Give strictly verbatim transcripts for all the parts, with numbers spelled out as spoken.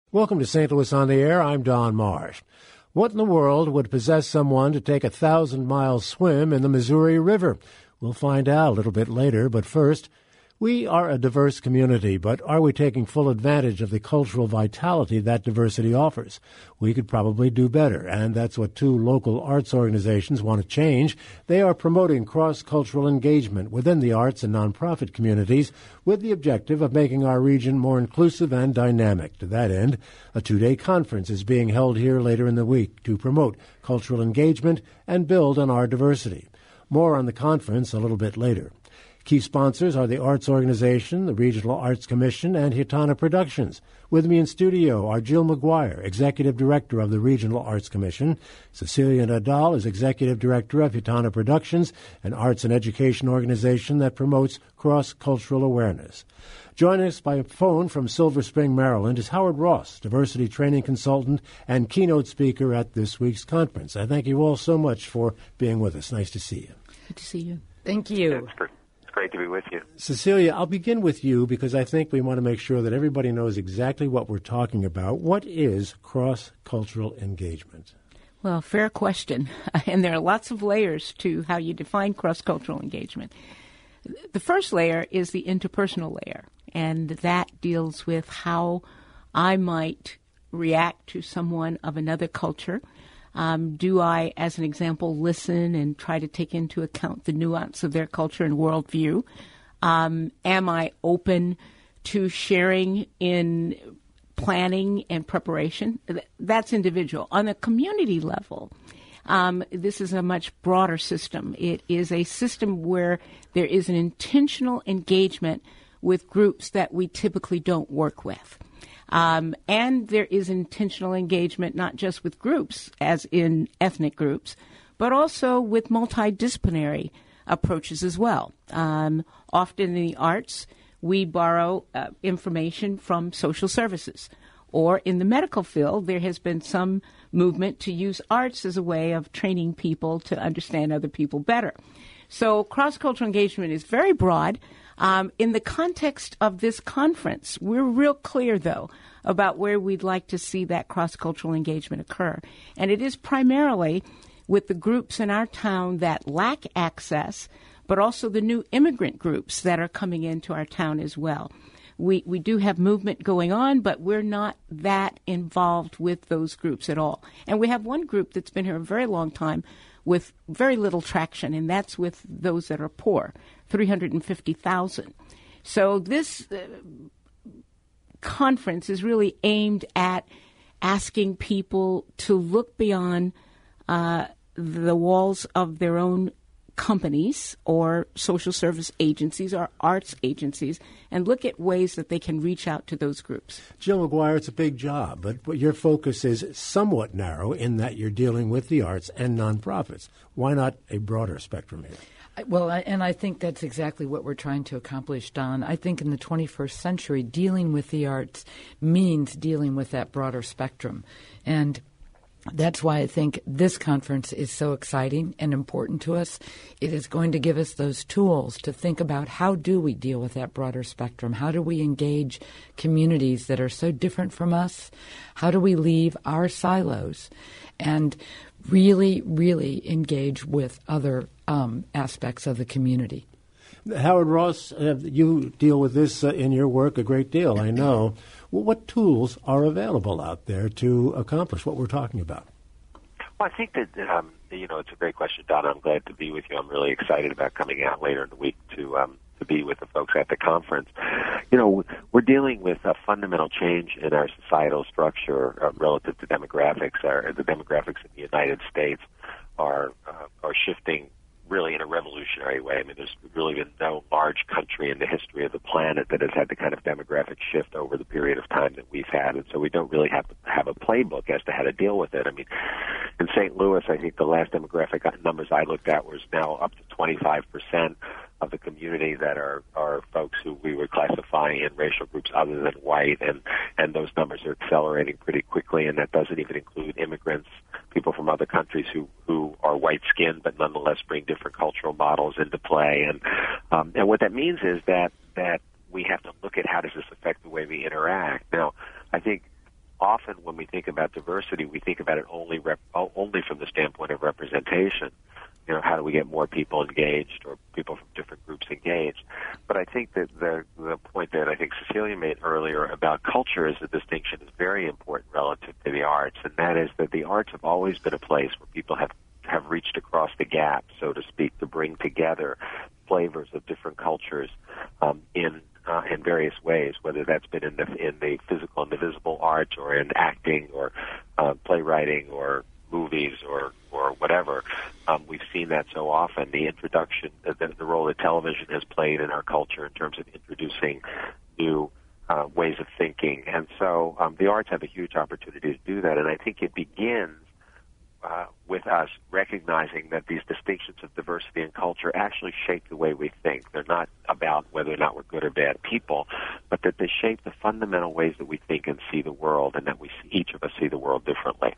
Welcome to Saint Louis on the Air. I'm Don Marsh. What in the world would possess someone to take a thousand-mile swim in the Missouri River? We'll find out a little bit later, but first, we are a diverse community, but are we taking full advantage of the cultural vitality that diversity offers? We could probably do better, and that's what two local arts organizations want to change. They are promoting cross-cultural engagement within the arts and nonprofit communities with the objective of making our region more inclusive and dynamic. To that end, a two-day conference is being held here later in the week to promote cultural engagement and build on our diversity. More on the conference a little bit later. Key sponsors are the Arts Organization, the Regional Arts Commission, and Hitana Productions. With me in studio are Jill McGuire, Executive Director of the Regional Arts Commission. Cecilia Nadal is Executive Director of Hitana Productions, an arts and education organization that promotes cross-cultural awareness. Joining us by phone from Silver Spring, Maryland, is Howard Ross, Diversity Training Consultant and keynote speaker at this week's conference. I thank you all so much for being with us. Nice to see you. Good to see you. Thank you. It's great to be with you. Cecilia, I'll begin with you because I think we want to make sure that everybody knows exactly what we're talking about. What is cross-cultural engagement? Well, fair question. And there are lots of layers to how you define cross-cultural engagement. The first layer is the interpersonal layer, and that deals with how I might react to someone of another culture. Um, do I, as an example, listen and try to take into account the nuance of their culture and worldview? Um, am I open to sharing in planning and preparation? That's individual. On a community level, um, this is a much broader system. It is a system where there is an intentional engagement with groups that we typically don't work with. Um, and there is intentional engagement not just with groups, as in ethnic groups, but also with multidisciplinary approaches as well. Um, often in the arts, we borrow uh, information from social services. Or in the medical field, there has been some movement to use arts as a way of training people to understand other people better. So cross-cultural engagement is very broad. Um, in the context of this conference, we're real clear, though, about where we'd like to see that cross-cultural engagement occur. And it is primarily with the groups in our town that lack access, but also the new immigrant groups that are coming into our town as well. We we do have movement going on, but we're not that involved with those groups at all. And we have one group that's been here a very long time with very little traction, and that's with those that are poor, three hundred fifty thousand. So this uh, conference is really aimed at asking people to look beyond uh, the walls of their own companies or social service agencies or arts agencies and look at ways that they can reach out to those groups. Jill McGuire, it's a big job, but your focus is somewhat narrow in that you're dealing with the arts and nonprofits. Why not a broader spectrum here? Well, I, and I think that's exactly what we're trying to accomplish, Don. I think in the twenty-first century, dealing with the arts means dealing with that broader spectrum. And that's why I think this conference is so exciting and important to us. It is going to give us those tools to think about how do we deal with that broader spectrum? How do we engage communities that are so different from us? How do we leave our silos and really, really engage with other um, aspects of the community? Howard Ross, uh, you deal with this uh, in your work a great deal, I know. Well, what tools are available out there to accomplish what we're talking about? Well, I think that, um, you know, it's a great question, Donna. I'm glad to be with you. I'm really excited about coming out later in the week to um, to be with the folks at the conference. You know, we're dealing with a fundamental change in our societal structure uh, relative to demographics. Our, the demographics in the United States are uh, are shifting really in a revolutionary way. I mean, there's really been no large country in the history of the planet that has had the kind of demographic shift over the period of time that we've had, and so we don't really have to have a playbook as to how to deal with it. I mean, in Saint Louis, I think the last demographic numbers I looked at was now up to twenty-five percent of the community that are, are folks who we would classify in racial groups other than white, and, and those numbers are accelerating pretty quickly, and that doesn't even include immigrants, people from other countries who, who are white-skinned but nonetheless bring different cultural models into play. And, um, and what that means is that, that we have to look at how does this affect the way we interact. Now, I think often when we think about diversity, we think about it only rep, only from the standpoint of representation. You know, how do we get more people engaged or people from different groups engaged? But I think that the the point that I think Cecilia made earlier about culture as a distinction is very important relative to the arts, and that is that the arts have always been a place where people have, have reached across the gap, so to speak, to bring together flavors of different cultures um, in uh, in various ways, whether that's been in the in the physical and the visible arts or in acting or uh, playwriting or movies or or whatever. Um, we've seen that so often. The introduction, the, the role that television has played in our culture in terms of introducing new uh, ways of thinking. And so um, the arts have a huge opportunity to do that. And I think it begins uh, with us recognizing that these distinctions of diversity and culture actually shape the way we think. They're not about whether or not we're good or bad people, but that they shape the fundamental ways that we think and see the world, and that we each of us see the world differently.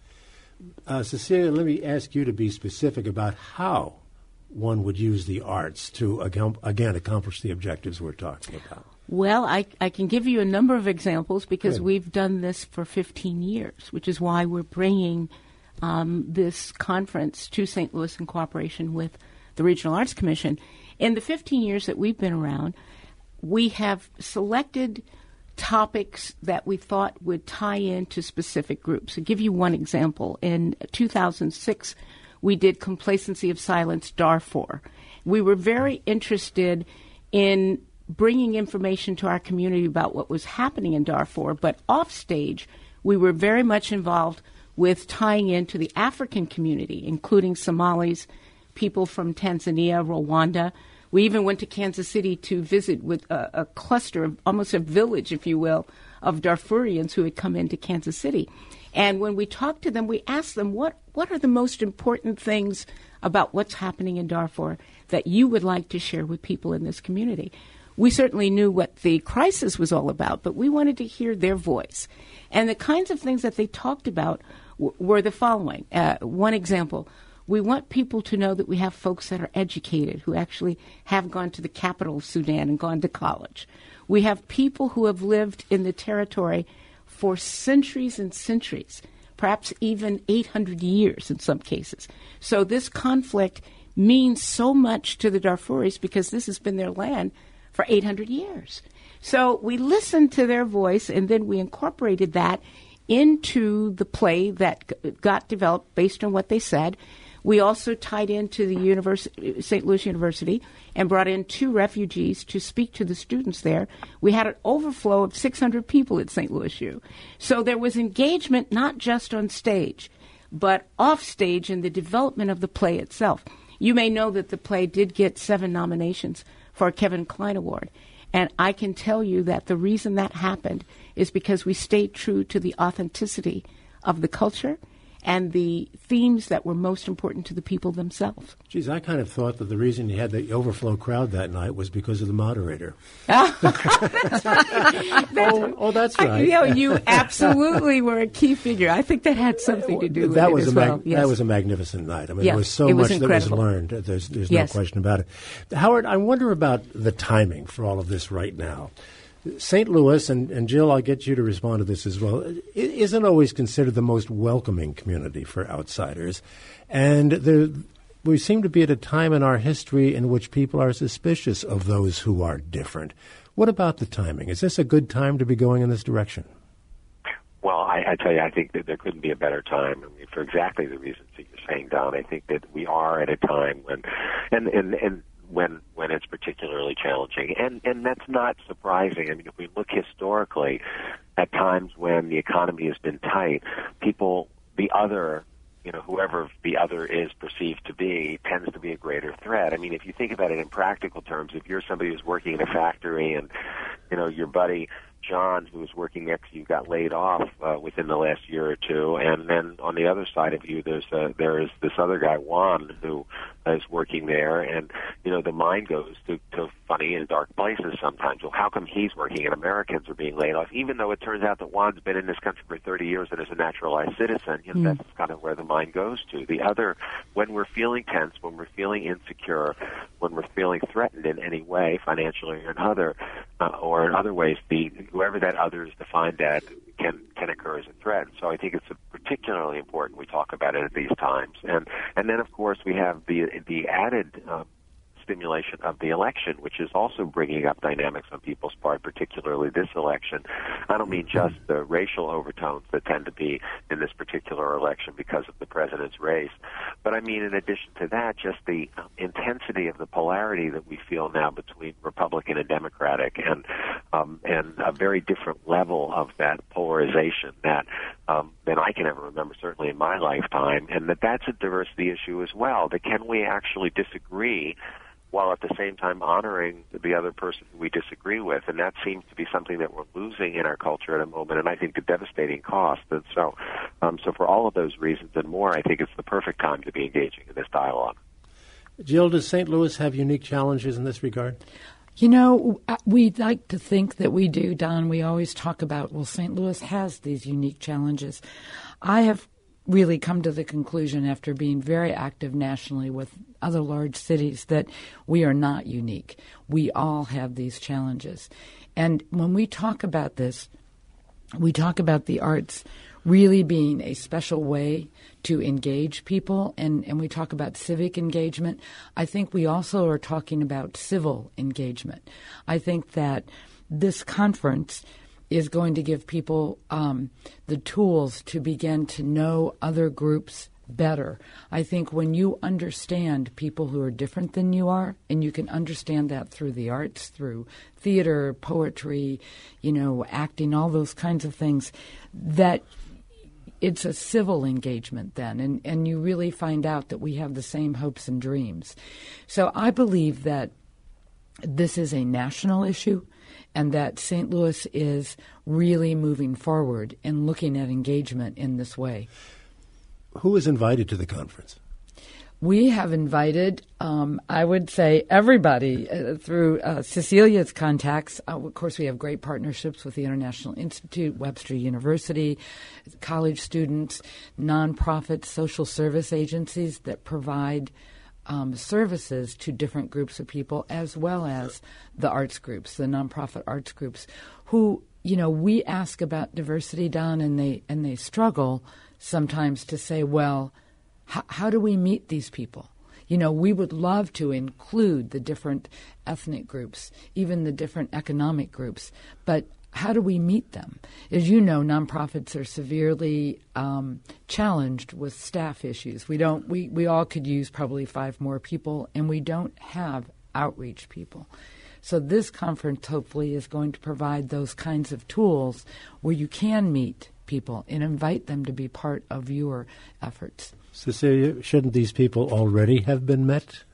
Uh, Cecilia, let me ask you to be specific about how one would use the arts to, again, accomplish the objectives we're talking about. Well, I, I can give you a number of examples because Good. We've done this for fifteen years, which is why we're bringing um, this conference to Saint Louis in cooperation with the Regional Arts Commission. In the fifteen years that we've been around, we have selected topics that we thought would tie into specific groups. I'll give you one example. In two thousand six, we did Complacency of Silence, Darfur. We were very interested in bringing information to our community about what was happening in Darfur, but off stage, we were very much involved with tying into the African community, including Somalis, people from Tanzania, Rwanda. We even went to Kansas City to visit with a, a cluster, of, almost a village, if you will, of Darfurians who had come into Kansas City. And when we talked to them, we asked them, what, what are the most important things about what's happening in Darfur that you would like to share with people in this community? We certainly knew what the crisis was all about, but we wanted to hear their voice. And the kinds of things that they talked about w- were the following. Uh, one example. We want people to know that we have folks that are educated, who actually have gone to the capital of Sudan and gone to college. We have people who have lived in the territory for centuries and centuries, perhaps even eight hundred years in some cases. So this conflict means so much to the Darfuris because this has been their land for eight hundred years. So we listened to their voice, and then we incorporated that into the play that g- got developed based on what they said. We also tied into the university, Saint Louis University, and brought in two refugees to speak to the students there. We had an overflow of six hundred people at Saint Louis U. So there was engagement not just on stage, but off stage in the development of the play itself. You may know that the play did get seven nominations for a Kevin Kline Award. And I can tell you that the reason that happened is because we stayed true to the authenticity of the culture and the themes that were most important to the people themselves. Geez, I kind of thought that the reason you had the overflow crowd that night was because of the moderator. Oh, that's right. That's, oh, oh, that's right. I, you know, you absolutely were a key figure. I think that had something to do with that it was as a mag- well. Yes. That was a magnificent night. I mean, yeah, there was so it was much incredible. that was learned. There's, there's yes. no question about it. Howard, I wonder about the timing for all of this right now. Saint Louis, and, and Jill, I'll get you to respond to this as well, it isn't always considered the most welcoming community for outsiders. And there, we seem to be at a time in our history in which people are suspicious of those who are different. What about the timing? Is this a good time to be going in this direction? Well, I, I tell you, I think that there couldn't be a better time. I mean, for exactly the reasons that you're saying, Don. I think that we are at a time when, and and and when when it's particularly challenging, and and that's not surprising. I mean, if we look historically at times when the economy has been tight, people, the other, you know, whoever the other is perceived to be, tends to be a greater threat. I mean, if you think about it in practical terms, if you're somebody who's working in a factory and, you know, your buddy John, who was working next to you, got laid off uh, within the last year or two, and then on the other side of you, there's uh, there is this other guy Juan, who is working there, and you know the mind goes to, to funny and dark places sometimes. Well, how come he's working and Americans are being laid off, even though it turns out that Juan's been in this country for thirty years and is a naturalized citizen? You know, mm. that's kind of where the mind goes to. The other, when we're feeling tense, when we're feeling insecure, when we're feeling threatened in any way, financially or in other, uh, or in other ways, the whoever that other is defined as can can occur as a threat. So I think it's particularly important we talk about it at these times. And and then of course we have the the added uh, stimulation of the election, which is also bringing up dynamics on people's part, particularly this election. I don't mean just the racial overtones that tend to be in this particular election because of the president's race, but I mean in addition to that, just the intensity of the polarity that we feel now between Republican and Democratic, and um, and a very different level of that polarization that um, than I can ever remember, certainly in my lifetime, and that that's a diversity issue as well. That can we actually disagree while at the same time honoring the other person who we disagree with? And that seems to be something that we're losing in our culture at the moment, and I think a devastating cost. And so, um, so for all of those reasons and more, I think it's the perfect time to be engaging in this dialogue. Jill, does Saint Louis have unique challenges in this regard? You know, we like to think that we do, Don. We always talk about, well, Saint Louis has these unique challenges. I have really come to the conclusion after being very active nationally with other large cities that we are not unique. We all have these challenges. And when we talk about this, we talk about the arts really being a special way to engage people, and, and we talk about civic engagement. I think we also are talking about civil engagement. I think that this conference is going to give people um, the tools to begin to know other groups better. I think when you understand people who are different than you are, and you can understand that through the arts, through theater, poetry, you know, acting, all those kinds of things, that it's a civil engagement then, and, and you really find out that we have the same hopes and dreams. So I believe that this is a national issue, and that Saint Louis is really moving forward and looking at engagement in this way. Who is invited to the conference? We have invited, um, I would say, everybody uh, through uh, Cecilia's contacts. Uh, of course, we have great partnerships with the International Institute, Webster University, college students, nonprofits, social service agencies that provide Um, services to different groups of people, as well as the arts groups, the nonprofit arts groups, who, you know, we ask about diversity, Don, and they and they struggle sometimes to say, well, h- how do we meet these people? You know, we would love to include the different ethnic groups, even the different economic groups, but how do we meet them? As you know, nonprofits are severely um, challenged with staff issues. We don't. We, we all could use probably five more people, and we don't have outreach people. So this conference hopefully is going to provide those kinds of tools where you can meet people and invite them to be part of your efforts. Cecilia, shouldn't these people already have been met?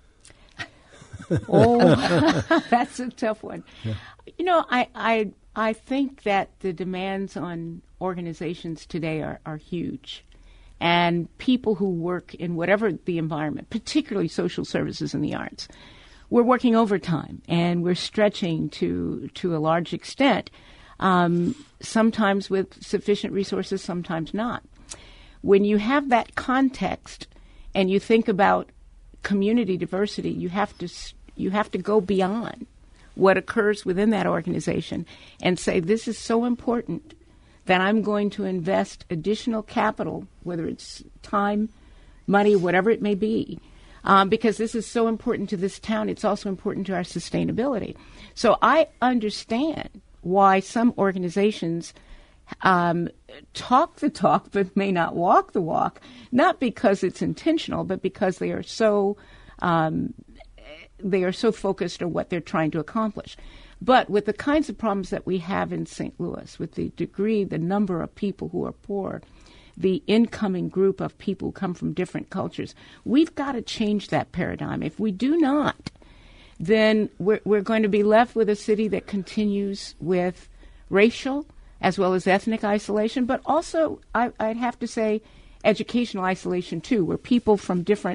Oh, that's a tough one. Yeah. You know, I, I I think that the demands on organizations today are, are huge. And people who work in whatever the environment, particularly social services and the arts, we're working overtime and we're stretching to to a large extent, um, sometimes with sufficient resources, sometimes not. When you have that context and you think about community diversity, you have to you have to go beyond what occurs within that organization and say, this is so important that I'm going to invest additional capital, whether it's time, money, whatever it may be, um, because this is so important to this town. It's also important to our sustainability. So I understand why some organizations um, talk the talk but may not walk the walk, not because it's intentional, but because they are so um, they are so focused on what they're trying to accomplish. But with the kinds of problems that we have in Saint Louis, with the degree, the number of people who are poor, the incoming group of people who come from different cultures, we've got to change that paradigm. If we do not, then we're, we're going to be left with a city that continues with racial as well as ethnic isolation, but also, I, I'd have to say, educational isolation too, where people from different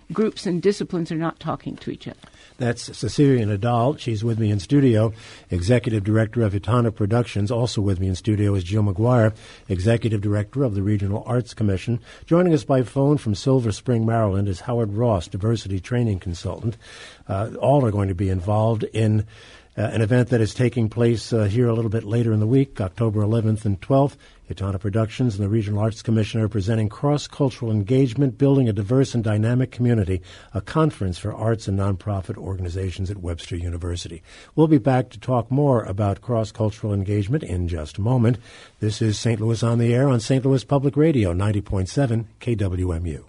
groups and disciplines are not talking to each other. That's Cecilia Nadal. She's with me in studio, Executive Director of Itana Productions. Also with me in studio is Jill McGuire, Executive Director of the Regional Arts Commission. Joining us by phone from Silver Spring, Maryland, is Howard Ross, Diversity Training Consultant. Uh, all are going to be involved in uh, an event that is taking place uh, here a little bit later in the week, October eleventh and twelfth. Itana Productions and the Regional Arts Commission are presenting Cross-Cultural Engagement, Building a Diverse and Dynamic Community, a conference for arts and nonprofit organizations at Webster University. We'll be back to talk more about cross-cultural engagement in just a moment. This is Saint Louis on the Air on Saint Louis Public Radio, ninety point seven K W M U.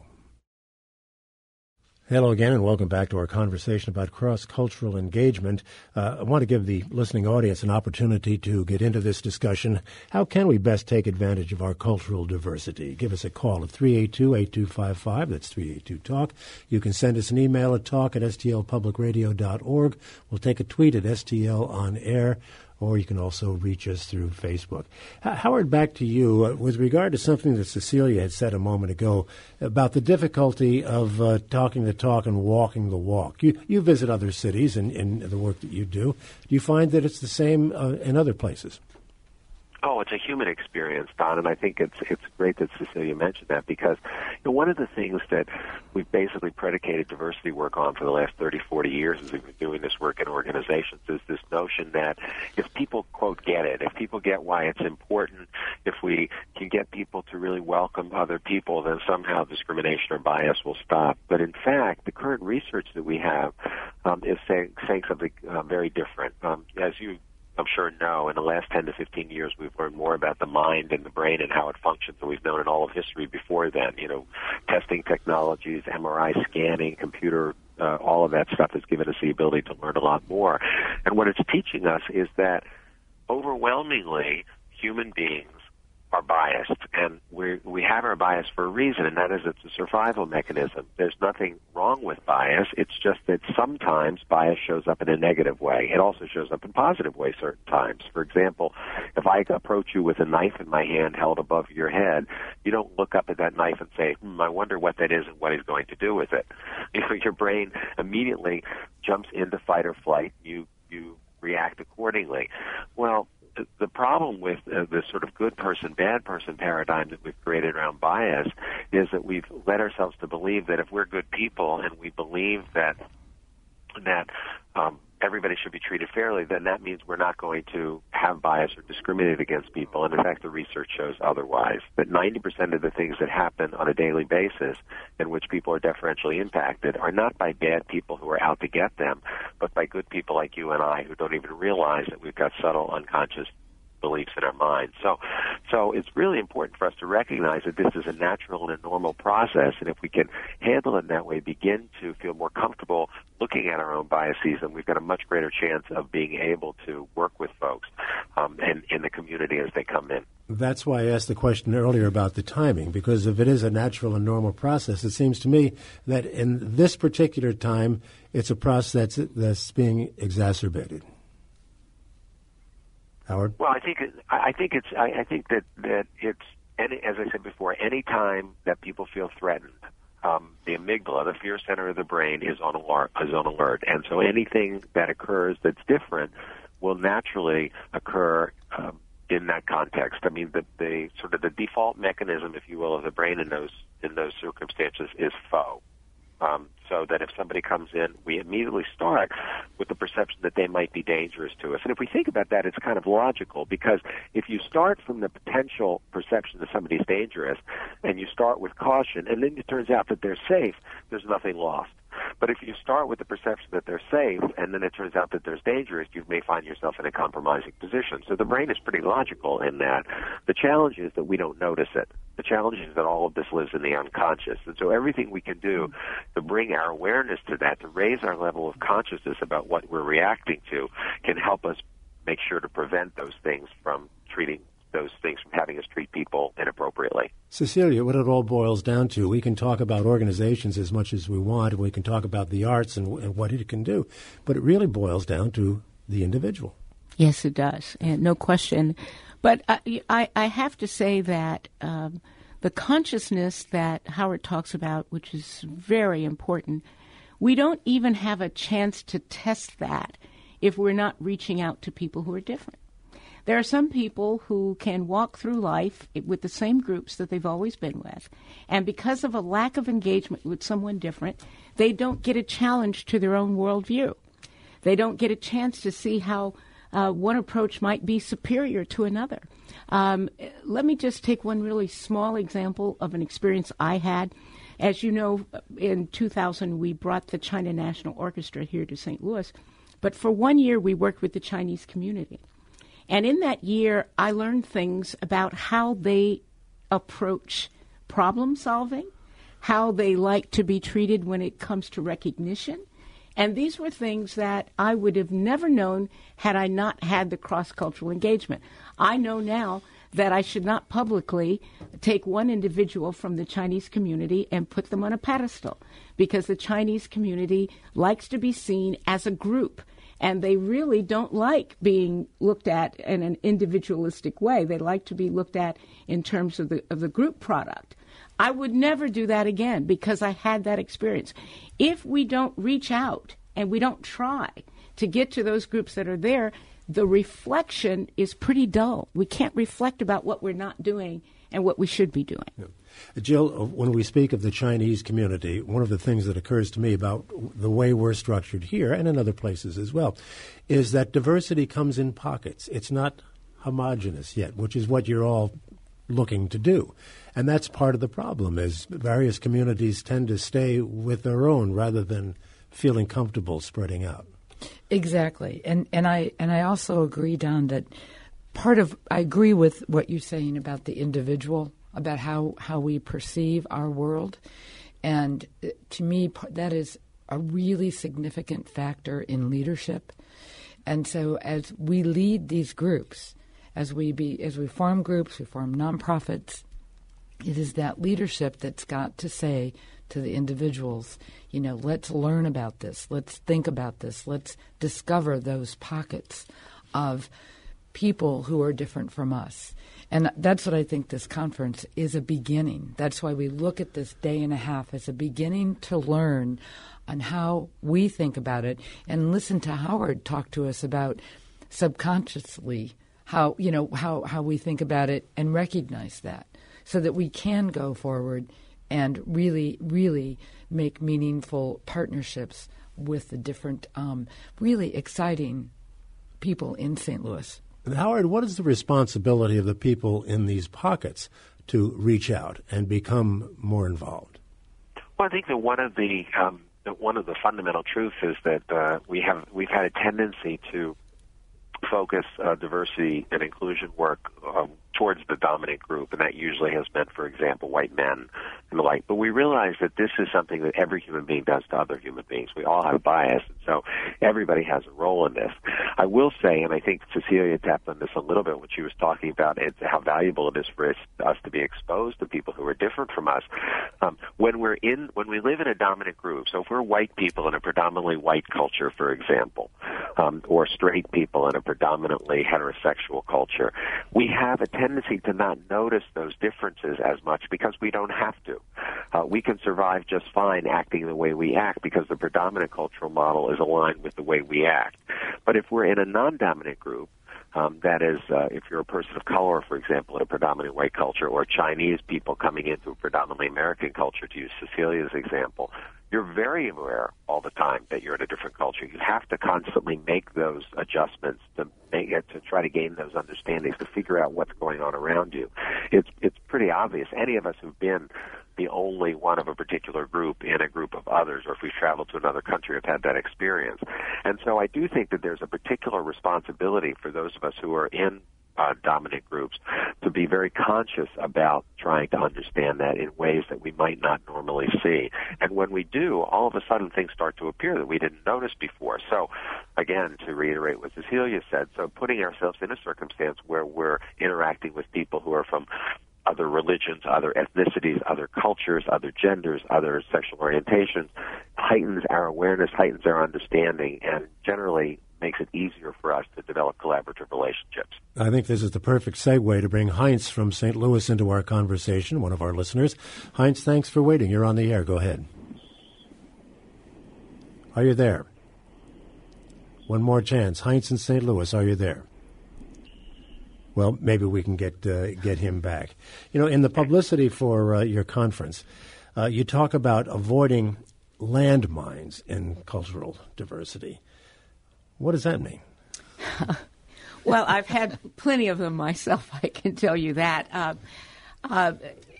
Hello again, and welcome back to our conversation about cross-cultural engagement. Uh, I want to give the listening audience an opportunity to get into this discussion. How can we best take advantage of our cultural diversity? Give us a call at three eight two, eight two five five. That's three eight two talk. You can send us an email at talk at s t l public radio dot org. We'll take a tweet at S T L on air. Or you can also reach us through Facebook. H- Howard, back to you. Uh, with regard to something that Cecilia had said a moment ago about the difficulty of uh, talking the talk and walking the walk. You, you visit other cities in, in the work that you do. Do you find that it's the same uh, in other places? Oh, it's a human experience, Don, and I think it's it's great that Cecilia mentioned that because you know, one of the things that we've basically predicated diversity work on for the last thirty, forty years as we've been doing this work in organizations is this notion that if people, quote, get it, if people get why it's important, if we can get people to really welcome other people, then somehow discrimination or bias will stop. But in fact, the current research that we have um, is saying, saying something uh, very different. Um, as you I'm sure know, in the last ten to fifteen years, we've learned more about the mind and the brain and how it functions than we've known in all of history before then. You know, testing technologies, M R I scanning, computer, uh, all of that stuff has given us the ability to learn a lot more. And what it's teaching us is that overwhelmingly human beings are biased, and we we have our bias for a reason, and that is it's a survival mechanism. There's nothing wrong with bias. It's just that sometimes bias shows up in a negative way. It also shows up in positive ways certain times. For example, if I approach you with a knife in my hand held above your head, you don't look up at that knife and say, hmm, I wonder what that is and what he's going to do with it. You know, your brain immediately jumps into fight or flight. You you react accordingly. Well, the problem with uh, this sort of good person, bad person paradigm that we've created around bias is that we've led ourselves to believe that if we're good people and we believe that that um, everybody should be treated fairly, then that means we're not going to have bias or discriminate against people. And in fact, the research shows otherwise, that ninety percent of the things that happen on a daily basis in which people are deferentially impacted are not by bad people who are out to get them, but by good people like you and I who don't even realize that we've got subtle unconscious beliefs in our minds. So, so it's really important for us to recognize that this is a natural and a normal process, and if we can handle it in that way, begin to feel more comfortable looking at our own biases, then we've got a much greater chance of being able to work with folks um, and in the community as they come in. That's why I asked the question earlier about the timing, because if it is a natural and normal process, it seems to me that in this particular time, it's a process that's, that's being exacerbated. Howard? Well, I think it, I think it's I, I think that that it's any, as I said before, any time that people feel threatened, um, the amygdala, the fear center of the brain, is on alert. Is on alert, and so anything that occurs that's different will naturally occur um, in that context. I mean, the, the sort of the default mechanism, if you will, of the brain in those in those circumstances is foe. Um, so that if somebody comes in, we immediately start with the perception that they might be dangerous to us. And if we think about that, it's kind of logical, because if you start from the potential perception that somebody's dangerous and you start with caution and then it turns out that they're safe, there's nothing lost. But if you start with the perception that they're safe and then it turns out that there's dangerous, you may find yourself in a compromising position. So the brain is pretty logical in that. The challenge is that we don't notice it. The challenge is that all of this lives in the unconscious. And so everything we can do to bring our awareness to that, to raise our level of consciousness about what we're reacting to, can help us make sure to prevent those things from treating those things from having us treat people inappropriately. Cecilia, what it all boils down to, we can talk about organizations as much as we want, and we can talk about the arts and, and what it can do, but it really boils down to the individual. Yes, it does, and no question. But I, I, I have to say that um, the consciousness that Howard talks about, which is very important, we don't even have a chance to test that if we're not reaching out to people who are different. There are some people who can walk through life with the same groups that they've always been with, and because of a lack of engagement with someone different, they don't get a challenge to their own worldview. They don't get a chance to see how uh, one approach might be superior to another. Um, let me just take one really small example of an experience I had. As you know, in two thousand, we brought the China National Orchestra here to Saint Louis, but for one year we worked with the Chinese community. And in that year, I learned things about how they approach problem solving, how they like to be treated when it comes to recognition. And these were things that I would have never known had I not had the cross-cultural engagement. I know now that I should not publicly take one individual from the Chinese community and put them on a pedestal, because the Chinese community likes to be seen as a group. And they really don't like being looked at in an individualistic way. They like to be looked at in terms of the of the group product. I would never do that again because I had that experience. If we don't reach out and we don't try to get to those groups that are there, the reflection is pretty dull. We can't reflect about what we're not doing and what we should be doing. Yeah. Jill, when we speak of the Chinese community, one of the things that occurs to me about the way we're structured here and in other places as well is that diversity comes in pockets. It's not homogenous yet, which is what you're all looking to do. And that's part of the problem, is various communities tend to stay with their own rather than feeling comfortable spreading out. Exactly. And and I and I also agree, Don, that part of I agree with what you're saying about the individual, about how, how we perceive our world. And to me, that is a really significant factor in leadership. And so as we lead these groups, as we be as we form groups, we form nonprofits, it is that leadership that's got to say to the individuals, you know, let's learn about this, let's think about this, let's discover those pockets of people who are different from us. And that's what I think this conference is a beginning. That's why we look at this day and a half as a beginning to learn on how we think about it, and listen to Howard talk to us about subconsciously how, you know, how, how we think about it and recognize that, so that we can go forward and really, really make meaningful partnerships with the different, um, really exciting people in Saint Louis. And Howard, what is the responsibility of the people in these pockets to reach out and become more involved? Well, I think that one of the um, that one of the fundamental truths is that uh, we have we've had a tendency to focus uh, diversity and inclusion work um, towards the dominant group, and that usually has meant, for example, white men and the like. But we realize that this is something that every human being does to other human beings. We all have bias, and so everybody has a role in this. I will say, and I think Cecilia tapped on this a little bit when she was talking about it, how valuable it is for us, us to be exposed to people who are different from us. Um, when we're in, when we live in a dominant group, so if we're white people in a predominantly white culture, for example, um, or straight people in a predominantly heterosexual culture, we have a tendency to not notice those differences as much because we don't have to. Uh, we can survive just fine acting the way we act because the predominant cultural model is aligned with the way we act. But if we're in a non-dominant group, um, that is, uh, if you're a person of color, for example, in a predominantly white culture, or Chinese people coming into a predominantly American culture, to use Cecilia's example, you're very aware all the time that you're in a different culture. You have to constantly make those adjustments to make it, to try to gain those understandings, to figure out what's going on around you. It's it's pretty obvious. Any of us who've been the only one of a particular group in a group of others, or if we've traveled to another country, have had that experience. And so I do think that there's a particular responsibility for those of us who are in Uh, dominant groups to be very conscious about trying to understand that in ways that we might not normally see. And when we do, all of a sudden things start to appear that we didn't notice before. So, again, to reiterate what Cecilia said, so putting ourselves in a circumstance where we're interacting with people who are from other religions, other ethnicities, other cultures, other genders, other sexual orientations, heightens our awareness, heightens our understanding, and generally makes it easier for us to develop collaborative relationships. I think this is the perfect segue to bring Heinz from Saint Louis into our conversation, one of our listeners. Heinz, thanks for waiting. You're on the air. Go ahead. Are you there? One more chance. Heinz in Saint Louis, are you there? Well, maybe we can get uh, get him back. You know, in the publicity for uh, your conference, uh, you talk about avoiding landmines in cultural diversity. What does that mean? Well, I've had plenty of them myself, I can tell you that. Uh, uh,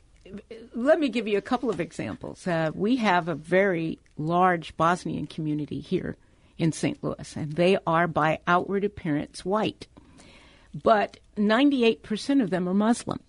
let me give you a couple of examples. Uh, we have a very large Bosnian community here in Saint Louis, and they are by outward appearance white. But ninety-eight percent of them are Muslim.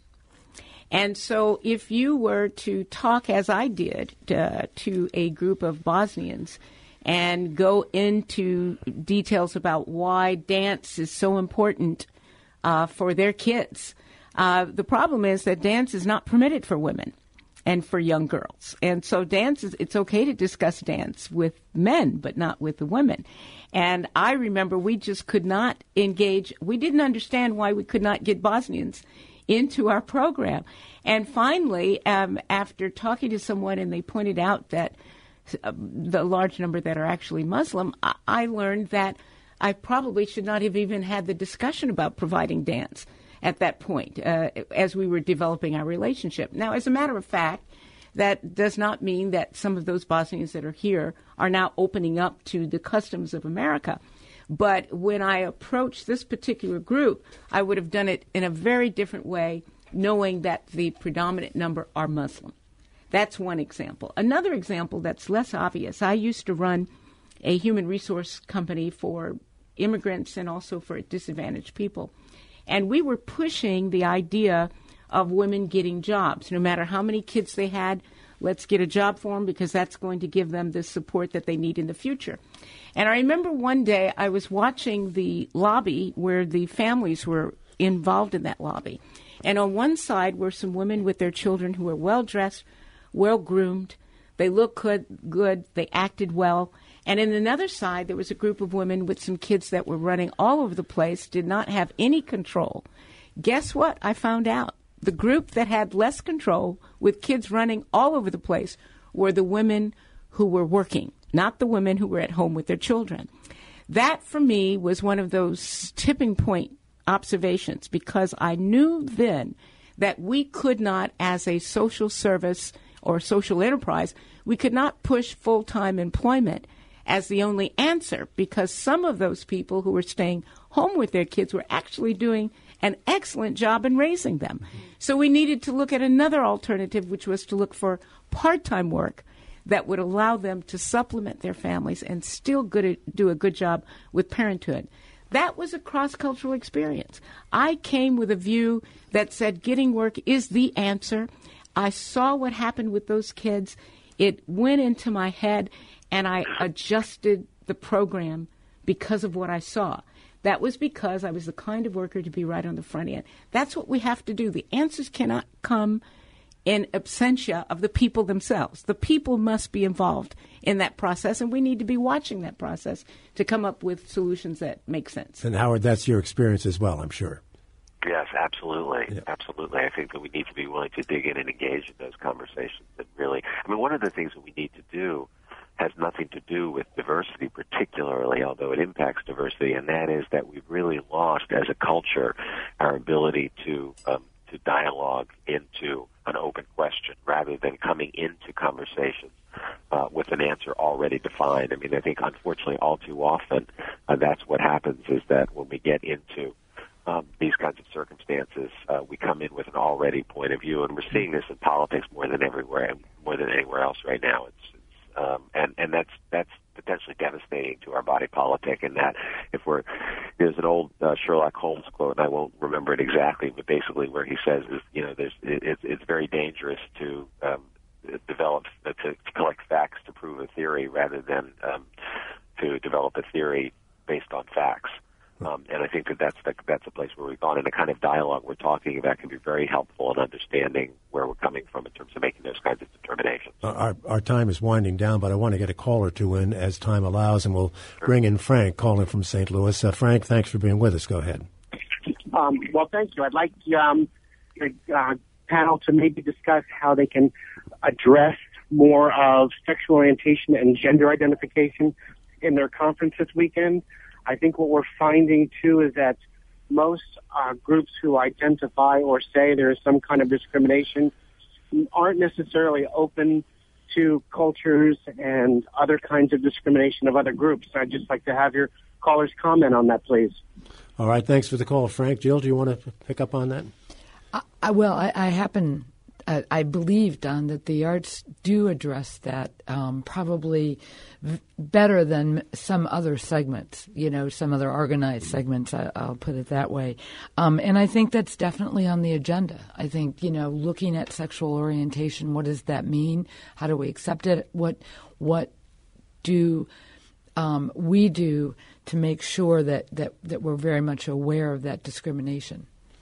And so if you were to talk, as I did, uh, to a group of Bosnians and go into details about why dance is so important uh, for their kids, uh, the problem is that dance is not permitted for women and for young girls. And so dance is, it's okay to discuss dance with men, but not with the women. And I remember we just could not engage. We didn't understand why we could not get Bosnians into our program. And finally, um, after talking to someone and they pointed out that uh, the large number that are actually Muslim, I, I learned that I probably should not have even had the discussion about providing dance at that point uh, as we were developing our relationship. Now, as a matter of fact, that does not mean that some of those Bosnians that are here are now opening up to the customs of America. But when I approached this particular group, I would have done it in a very different way, knowing that the predominant number are Muslim. That's one example. Another example that's less obvious, I used to run a human resource company for immigrants and also for disadvantaged people. And we were pushing the idea of women getting jobs. No matter how many kids they had, let's get a job for them because that's going to give them the support that they need in the future. And I remember one day I was watching the lobby where the families were involved in that lobby. And on one side were some women with their children who were well-dressed, well-groomed. They looked good, good. They acted well. And in another side, there was a group of women with some kids that were running all over the place, did not have any control. Guess what? I found out. The group that had less control with kids running all over the place were the women who were working, not the women who were at home with their children. That, for me, was one of those tipping point observations because I knew then that we could not, as a social service or social enterprise, we could not push full-time employment as the only answer because some of those people who were staying home with their kids were actually doing an excellent job in raising them. So we needed to look at another alternative, which was to look for part-time work that would allow them to supplement their families and still good, do a good job with parenthood. That was a cross-cultural experience. I came with a view that said getting work is the answer. I saw what happened with those kids. It went into my head, and I adjusted the program because of what I saw. That was because I was the kind of worker to be right on the front end. That's what we have to do. The answers cannot come in absentia of the people themselves. The people must be involved in that process, and we need to be watching that process to come up with solutions that make sense. And Howard, that's your experience as well, I'm sure. Yes, absolutely. Yeah. Absolutely. I think that we need to be willing to dig in and engage in those conversations. And really, I mean, one of the things that we need to do has nothing to do with diversity particularly, although it impacts diversity, and that is that we've really lost as a culture our ability to um, to dialogue into an open question rather than coming into conversations uh, with an answer already defined. I mean, I think unfortunately all too often uh, that's what happens is that when we get into um, these kinds of circumstances, uh, we come in with an already point of view, and we're seeing this in politics more than everywhere, more than anywhere else right now. It's Um, and, and that's that's potentially devastating to our body politic. And that if we're there's an old uh, Sherlock Holmes quote, and I won't remember it exactly, but basically where he says is you know there's it, it's it's very dangerous to um, develop uh, to, to collect facts to prove a theory rather than um, to develop a theory based on facts. Um, and I think that that's the, that's a place where we've gone, and the kind of dialogue we're talking about can be very helpful in understanding where we're coming from in terms of making those kinds of determinations. Our our time is winding down, but I want to get a call or two in as time allows, and we'll bring in Frank, calling from Saint Louis. Uh, Frank, thanks for being with us. Go ahead. Um, well, thank you. I'd like um, the uh, panel to maybe discuss how they can address more of sexual orientation and gender identification in their conference this weekend. I think what we're finding, too, is that most uh, groups who identify or say there is some kind of discrimination aren't necessarily open to cultures and other kinds of discrimination of other groups. I'd just like to have your callers comment on that, please. All right. Thanks for the call, Frank. Jill, do you want to pick up on that? I, I, well, I, I happen... I, I believe, Don, that the arts do address that um, probably v- better than some other segments, you know, some other organized segments, I, I'll put it that way. Um, and I think that's definitely on the agenda. I think, you know, looking at sexual orientation, what does that mean? How do we accept it? What, what do um, we do to make sure that, that, that we're very much aware of that discrimination?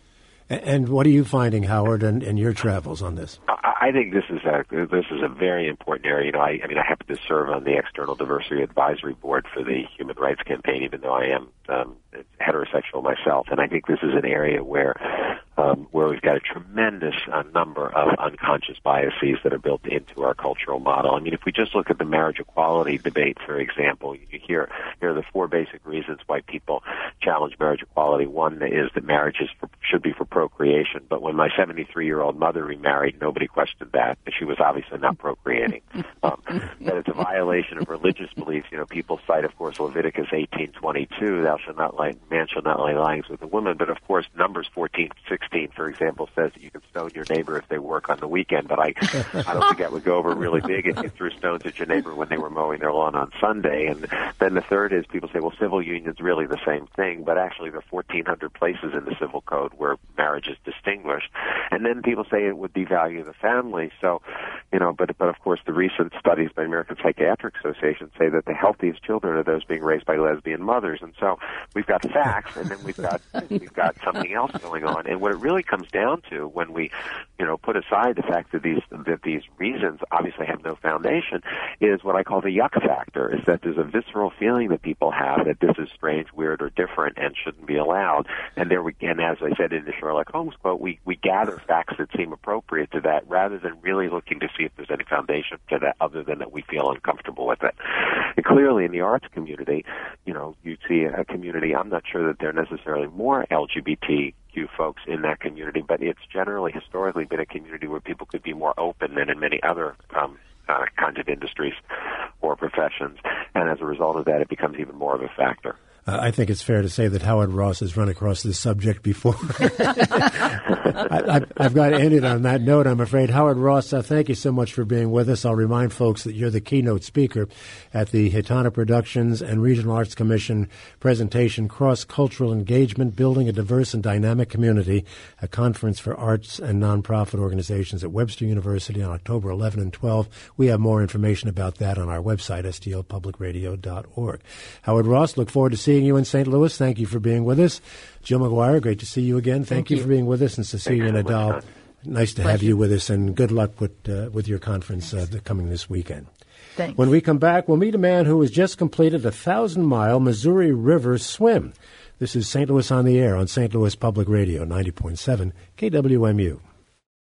And what are you finding, Howard, in, in your travels on this? I think this is a this is a very important area. You know, I, I mean, I happen to serve on the External Diversity Advisory Board for the Human Rights Campaign, even though I am um, heterosexual myself. And I think this is an area where um, where we've got a tremendous uh, number of unconscious biases that are built into our cultural model. I mean, if we just look at the marriage equality debate, for example, you hear here are the four basic reasons why people challenge marriage equality. One is that marriage is for, should be for procreation, but when my seventy-three-year-old mother remarried, nobody questioned that, but she was obviously not procreating. Um, that it's a violation of religious beliefs. You know, people cite, of course, Leviticus eighteen twenty-two, thou shalt not lie, man shall not lay lies with a woman, but of course, Numbers fourteen sixteen, for example, says that you can stone your neighbor if they work on the weekend, but I, I don't think that would go over really big if you threw stones at your neighbor when they were mowing their lawn on Sunday. And then the third is people say, well, civil union's really the same thing, but actually there are fourteen hundred places in the civil code where marriage is distinguished. And then people say it would devalue the family. So, you know, but but of course the recent studies by American Psychiatric Association say that the healthiest children are those being raised by lesbian mothers. And so we've got facts, and then we've got we've got something else going on. And what it really comes down to, when we, you know, put aside the fact that these that these reasons obviously have no foundation, is what I call the yuck factor. Is that there's a visceral feeling that people have that this is strange, weird, or different, and shouldn't be allowed. And there we, and as I said in the Sherlock Holmes quote, we we gather facts that seem appropriate to that, rather than really looking to see if there's any foundation to that, other than that we feel uncomfortable with it. And clearly, in the arts community, you know, you see a community. I'm not sure that there are necessarily more L G B T Q folks in that community, but it's generally historically been a community where people could be more open than in many other um, uh, kinds of industries or professions. And as a result of that, it becomes even more of a factor. Uh, I think it's fair to say that Howard Ross has run across this subject before. I, I've got to end it on that note, I'm afraid. Howard Ross, uh, thank you so much for being with us. I'll remind folks that you're the keynote speaker at the Hitana Productions and Regional Arts Commission presentation, Cross-Cultural Engagement, Building a Diverse and Dynamic Community, a conference for arts and nonprofit organizations at Webster University on October eleventh and twelfth. We have more information about that on our website, S T L public radio dot org. Howard Ross, look forward to seeing you in Saint Louis. Thank you for being with us. Jill McGuire, great to see you again. Thank, Thank you. you for being with us. And Cecilia Nadal, nice to Pleasure. have you with us, and good luck with uh, with your conference uh, coming this weekend. Thanks. When we come back, we'll meet a man who has just completed a thousand-mile Missouri River swim. This is Saint Louis on the Air on Saint Louis Public Radio, ninety point seven K W M U.